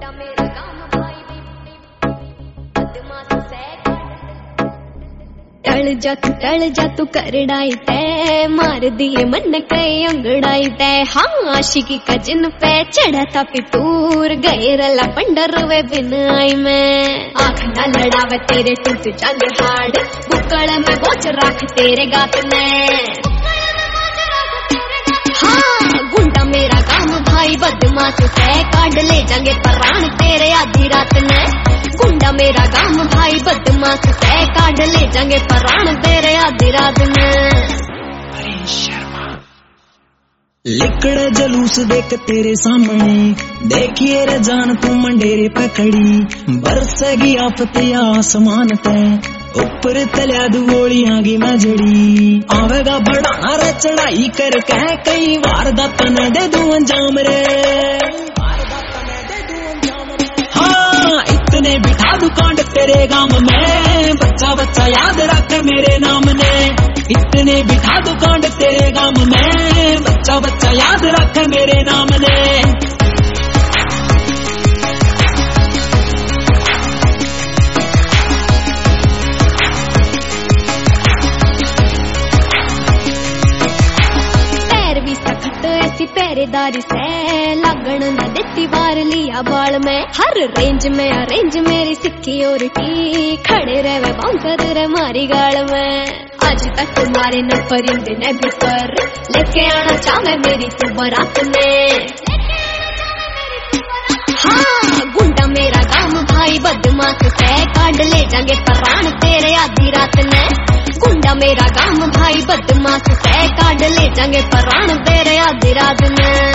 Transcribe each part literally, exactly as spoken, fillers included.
टल जा तू टल जा तू करड़ाई तय मार दिए मन कई अंगड़ाई तय। हाँ आशिकी का जिन पे चढ़ा था पितूर गए रला पंडर वे बिन आई मैं। आँख न लड़ावे तेरे टूट जंग हाड़ बुक्कड़ में बोझ रख तेरे गात में। हाँ गुंडा मेरा काम भाई बदमाश है काट ले जाएंगे प्राण तेरे आधी रात में। गुंडा मेरा काम भाई बदमाश है काट ले जाएंगे प्राण तेरे आधी रात में। लिकड़ जलूस देख तेरे सामने देखिए रे जान तू मंडेरे पे खड़ी बरसेगी आफत आसमान पे ऊपर तलिया दू गोलियां की मजड़ी आवेगा बढ़ाना रे चढ़ाई कर कह कई वारदात न दे दू अंजाम रे। हाँ इतने बिठा दू कांड तेरे गांव में बच्चा बच्चा याद रख मेरे नाम ने। इतने बिठा दू कांड तेरे गांव में बच्चा बच्चा याद रख मेरे नाम ने। पहरेदारी से लगन न देती बार लिया बाल में। हर रेंज में अरेंज मेरी सिक्योरिटी खड़े रहे बाउंसर रे मारी गाल में। आज तक तुम्हारे न परिंदे ने भी पर लेके आना चाहे मेरी तू बारात में। हाँ गुंडा मेरा काम भाई बदमाश है काट ले जाएंगे प्राण तेरे आधी रात में। गुंडा मेरा काम भाई बदमाश है काट ले जाएंगे प्राण तेरे आधी रात में।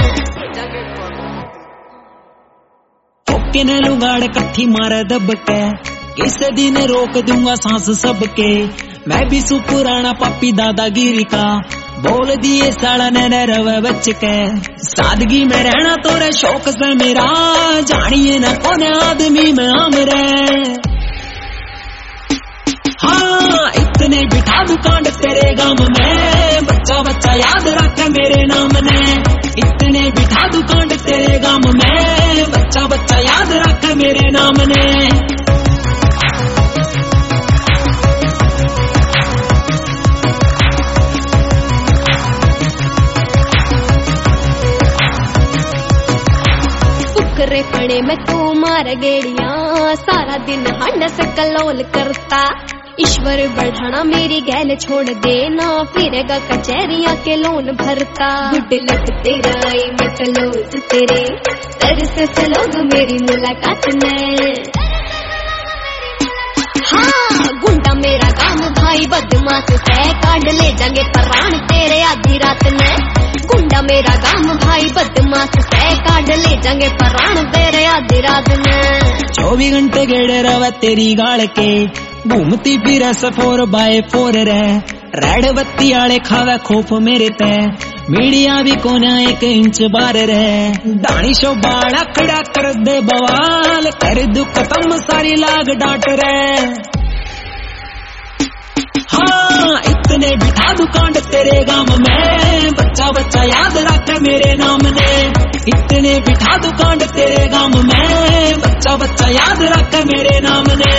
किने लुगाड़ कट्ठी मारे दबके किस दिन रोक दूंगा सांस सबके। मैं भी सु पुराना पापी दादागिरी का बोल दिए साला ने रवे बच के। सादगी में रहना तोरे शौक से मेरा जानिए न कौन आदमी में आमरे। हाँ इतने बिठा दू कांड तेरे गांव में बच्चा बच्चा याद रख मेरे नाम ने। इतने बिठा दू कांड तेरे गांव में बच्चा बच्चा याद रख मेरे नाम ने। फुकरे पड़े में तू मार गेड़िया सारा दिन हंड से कलोल करता। ईश्वर बढ़ाना मेरी गैल छोड़ देना फिरेगा कचहरिया के लोन भरता। गुड लक तेरा आई मैं कलोज तेरे तरस से लोग मेरी मुलाकात में। हाँ गुंडा मेरा काम भाई बदमाश है काट ले जाएंगे प्राण तेरे आधी रात में। गुंडा मेरा काम भाई बदमाश है काट ले जाएंगे प्राण तेरे आधी रात में। चौबीस घंटे गेड़े रवे तेरी गाड़ के घूमती फिर फोर बाय फोर रे रेड बत्ती आले खावे खोफ मेरे ते। मीडिया भी कोना एक इंच बार रे दानी शो बाड़ा खड़ा कर दे बवाल कर दू खत्म सारी लाग डांट रे। हाँ इतने बिठा दू कांड तेरे गांव में बच्चा बच्चा याद रख मेरे नाम ने। इतने बिठा दू कांड तेरे गांव में बच्चा बच्चा याद रख मेरे नाम ने।